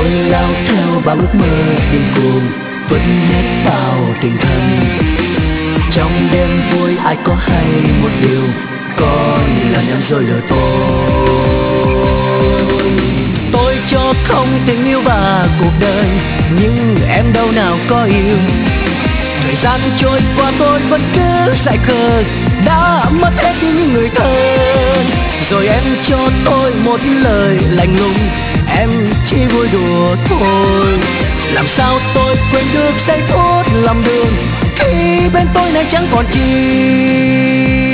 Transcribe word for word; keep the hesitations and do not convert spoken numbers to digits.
tôi lao theo bao ước mơ điên cuồng, vứt hết bao tình thân. Trong đêm vui ai có hay một điều, coi là nhầm rồi lừa tôi. Tôi cho không tình yêu và cuộc đời, nhưng em đâu nào có yêu. Thời gian trôi qua tôi vẫn cứ dại khờ, đã mất hết đi những người thân. Rồi em cho tôi một lời lạnh lùng, em chỉ vui đùa thôi. Làm sao tôi quên được giây phút lầm đường, khi bên tôi nay chẳng còn chi.